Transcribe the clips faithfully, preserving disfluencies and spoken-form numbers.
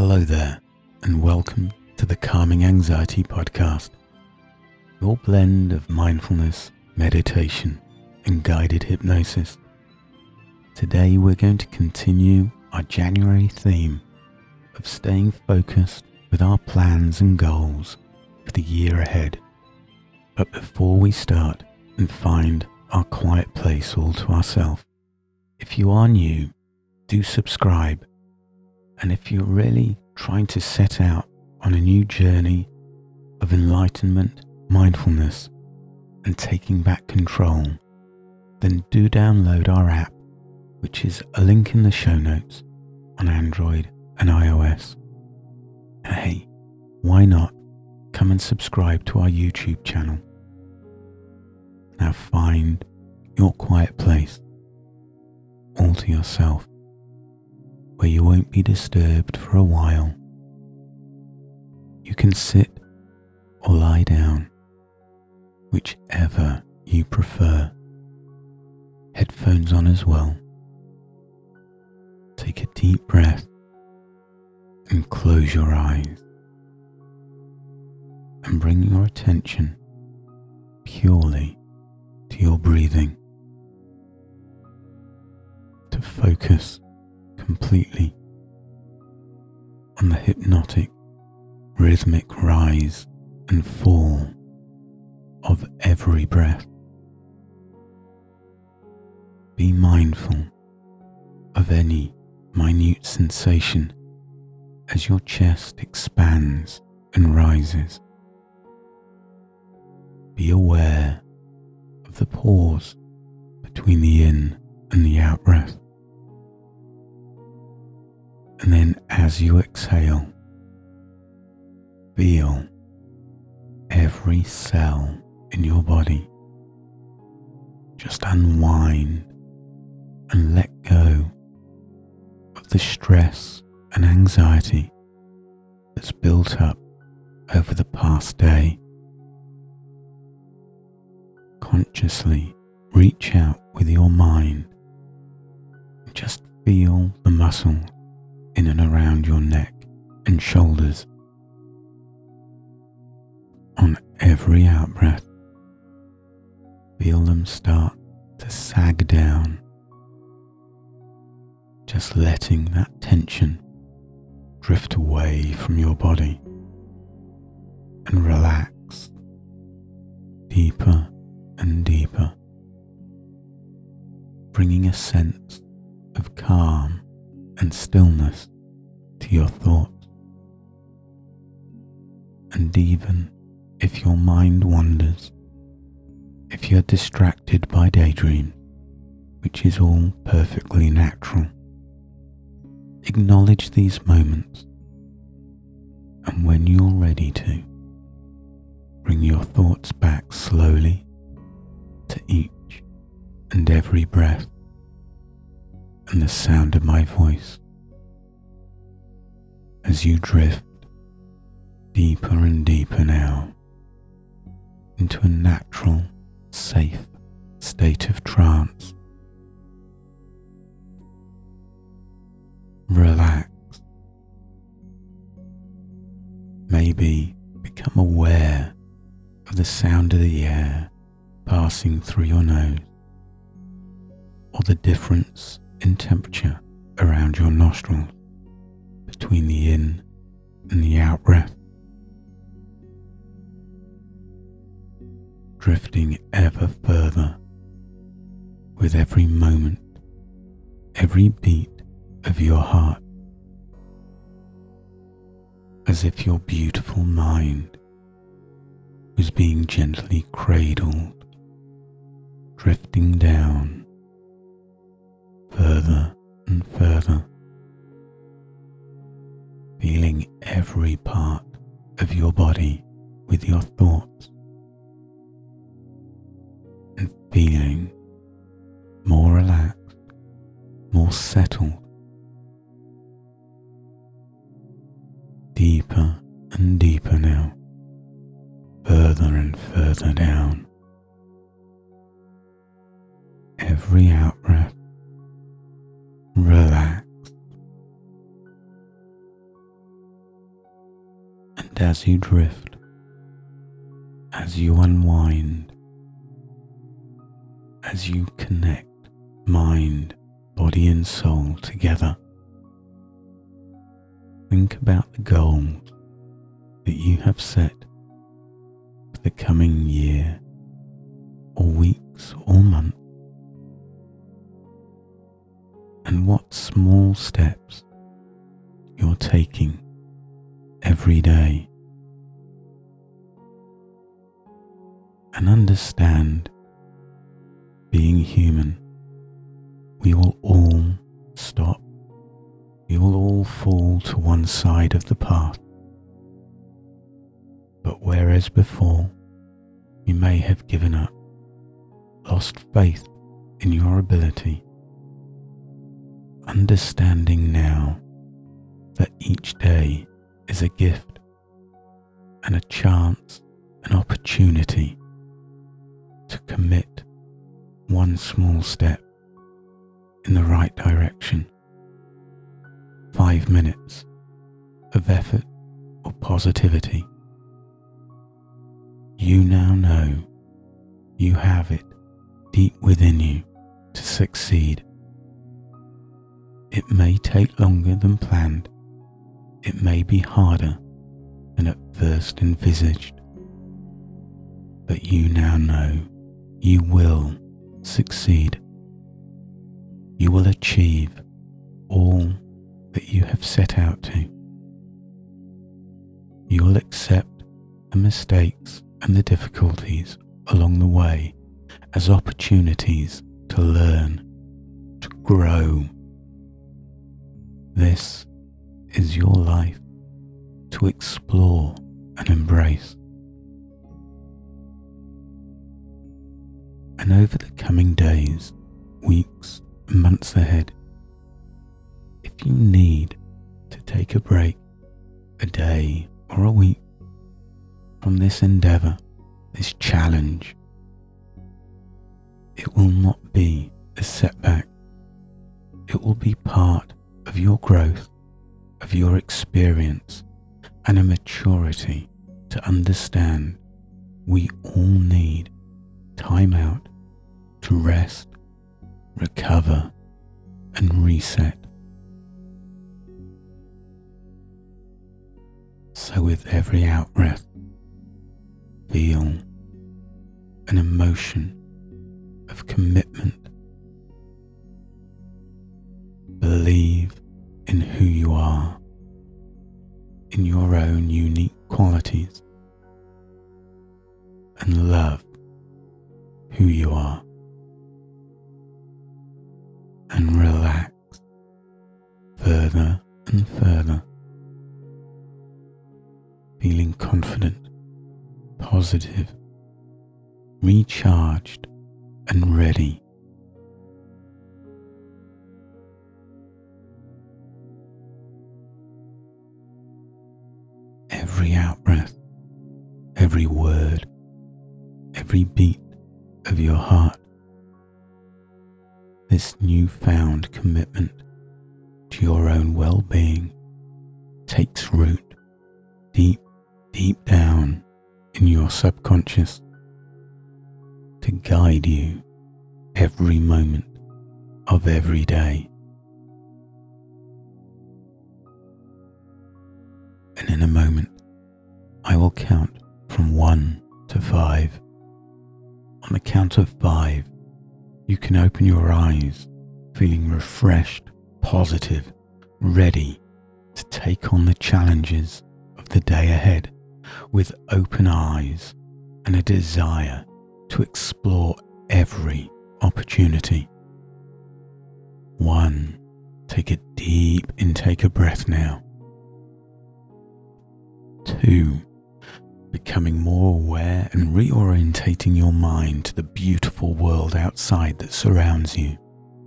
Hello there, and welcome to the Calming Anxiety Podcast, your blend of mindfulness, meditation, and guided hypnosis. Today we're going to continue our January theme of staying focused with our plans and goals for the year ahead. But before we start and find our quiet place all to ourselves, if you are new, do subscribe. And if you're really trying to set out on a new journey of enlightenment, mindfulness, and taking back control, then do download our app, which is a link in the show notes on Android and iOS. And hey, why not come and subscribe to our YouTube channel? Now find your quiet place, all to yourself, where you won't be disturbed for a while. You can sit or lie down, whichever you prefer. Headphones on as well. Take a deep breath and close your eyes, and bring your attention purely to your breathing, to focus completely on the hypnotic, rhythmic rise and fall of every breath. Be mindful of any minute sensation as your chest expands and rises. Be aware of the pause between the in and the out breath. And then as you exhale, feel every cell in your body just unwind and let go of the stress and anxiety that's built up over the past day. Consciously reach out with your mind and just feel the muscles in and around your neck and shoulders. On every out-breath, feel them start to sag down, just letting that tension drift away from your body and relax deeper and deeper, bringing a sense of calm and stillness to your thoughts. And even if your mind wanders, if you're distracted by daydreams, which is all perfectly natural, acknowledge these moments, and when you're ready to, bring your thoughts back slowly to each and every breath and the sound of my voice as you drift deeper and deeper now into a natural, safe state of trance. Relax. Maybe become aware of the sound of the air passing through your nose, or the difference in temperature around your nostrils between the in and the out breath. Drifting ever further with every moment, every beat of your heart, as if your beautiful mind was being gently cradled, drifting down further and further, feeling every part of your body with your thoughts, and feeling more relaxed, more settled, deeper and deeper now, further and further down. Every out-breath, relax, And as you drift, as you unwind, as you connect mind, body and soul together, think about the goals that you have set for the coming year or weeks or months, and what small steps you're taking every day. And understand, being human, we will all stop. We will all fall to one side of the path. But whereas before you may have given up, lost faith in your ability, understanding now that each day is a gift and a chance, an opportunity to commit one small step in the right direction. Five minutes of effort or positivity. You now know you have it deep within you to succeed. It may take longer than planned. It may be harder than at first envisaged. But you now know you will succeed. You will achieve all that you have set out to. You will accept the mistakes and the difficulties along the way as opportunities to learn, to grow. This is your life to explore and embrace. And over the coming days, weeks, and months ahead, if you need to take a break, a day or a week from this endeavour, this challenge, it will not be a setback. It will be part of your growth, of your experience, and a maturity to understand we all need time out to rest, recover, and reset. So with every out-breath, feel an emotion of commitment. Believe in who you are, in your own unique qualities, and love who you are. And relax further and further, feeling confident, positive, recharged and ready. Every out-breath, every word, every beat of your heart, this newfound commitment to your own well-being takes root deep, deep down in your subconscious to guide you every moment of every day. And in a moment, I will count from one to five. On the count of five, you can open your eyes, feeling refreshed, positive, ready to take on the challenges of the day ahead with open eyes and a desire to explore every opportunity. One, take a deep intake of breath now. Two, becoming more aware and reorientating your mind to the beautiful world outside that surrounds you.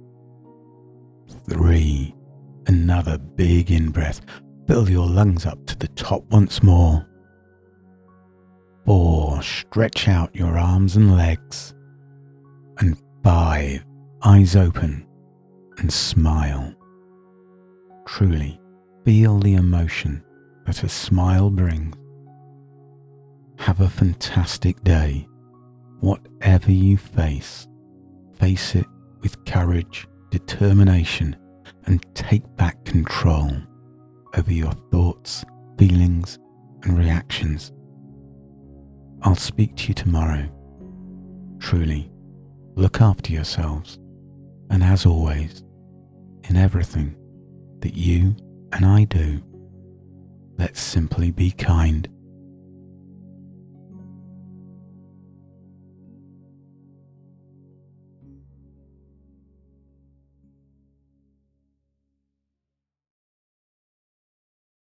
Three, another big in-breath. Fill your lungs up to the top once more. Four, stretch out your arms and legs. And five, eyes open and smile. Truly feel the emotion that a smile brings Have a fantastic day. Whatever you face, face it with courage, determination, and take back control over your thoughts, feelings, and reactions. I'll speak to you tomorrow. Truly, look after yourselves, and as always, in everything that you and I do, let's simply be kind.